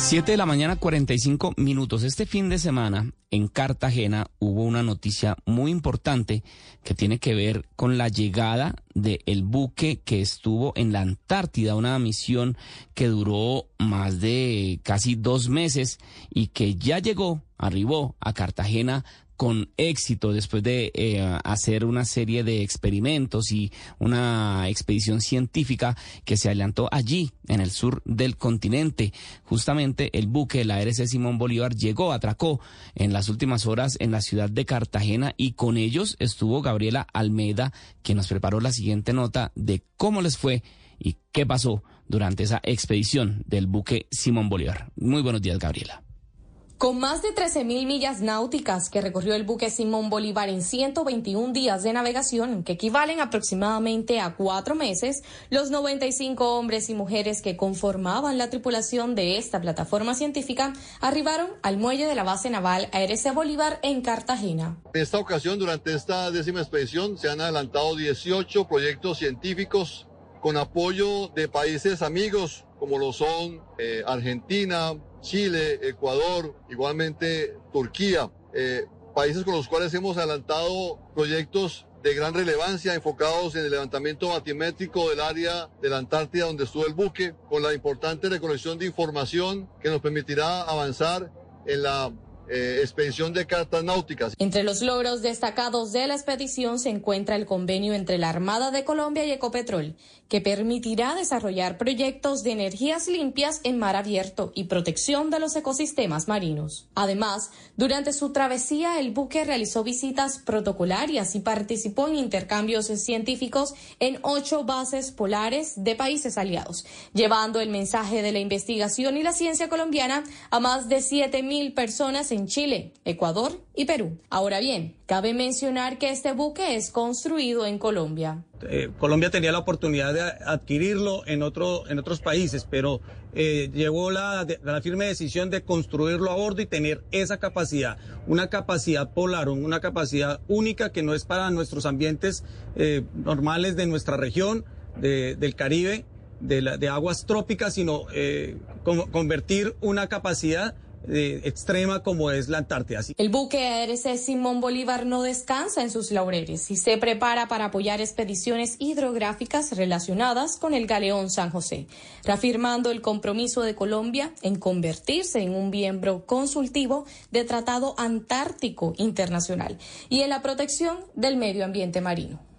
7 de la mañana, 45 minutos. Este fin de semana en Cartagena hubo una noticia muy importante que tiene que ver con la llegada del buque que estuvo en la Antártida, una misión que duró más de casi 2 meses y que ya arribó a Cartagena con éxito después de hacer una serie de experimentos y una expedición científica que se adelantó allí en el sur del continente. Justamente el buque, la ARC Simón Bolívar, atracó en las últimas horas en la ciudad de Cartagena y con ellos estuvo Gabriela Almeida, quien nos preparó la siguiente nota de cómo les fue y qué pasó durante esa expedición del buque Simón Bolívar. Muy buenos días, Gabriela. Con más de 13.000 millas náuticas que recorrió el buque Simón Bolívar en 121 días de navegación, que equivalen aproximadamente a 4 meses, los 95 hombres y mujeres que conformaban la tripulación de esta plataforma científica arribaron al muelle de la base naval ARC Bolívar en Cartagena. En esta ocasión, durante esta 10ª expedición, se han adelantado 18 proyectos científicos con apoyo de países amigos, como lo son Argentina, Chile, Ecuador, igualmente Turquía, países con los cuales hemos adelantado proyectos de gran relevancia enfocados en el levantamiento batimétrico del área de la Antártida donde estuvo el buque, con la importante recolección de información que nos permitirá avanzar en la expedición de cartas náuticas. Entre los logros destacados de la expedición se encuentra el convenio entre la Armada de Colombia y Ecopetrol, que permitirá desarrollar proyectos de energías limpias en mar abierto y protección de los ecosistemas marinos. Además, durante su travesía, el buque realizó visitas protocolarias y participó en intercambios científicos en 8 bases polares de países aliados, llevando el mensaje de la investigación y la ciencia colombiana a más de 7.000 personas en Chile, Ecuador y Perú. Ahora bien, cabe mencionar que este buque es construido en Colombia. Colombia tenía la oportunidad de adquirirlo en otros países, pero llevó la firme decisión de construirlo a bordo y tener esa capacidad, una capacidad polar, una capacidad única que no es para nuestros ambientes normales de nuestra región, del Caribe, de aguas trópicas, sino convertir una capacidad extrema como es la Antártida. El buque ARC Simón Bolívar no descansa en sus laureles y se prepara para apoyar expediciones hidrográficas relacionadas con el galeón San José, reafirmando el compromiso de Colombia en convertirse en un miembro consultivo del Tratado Antártico Internacional y en la protección del medio ambiente marino.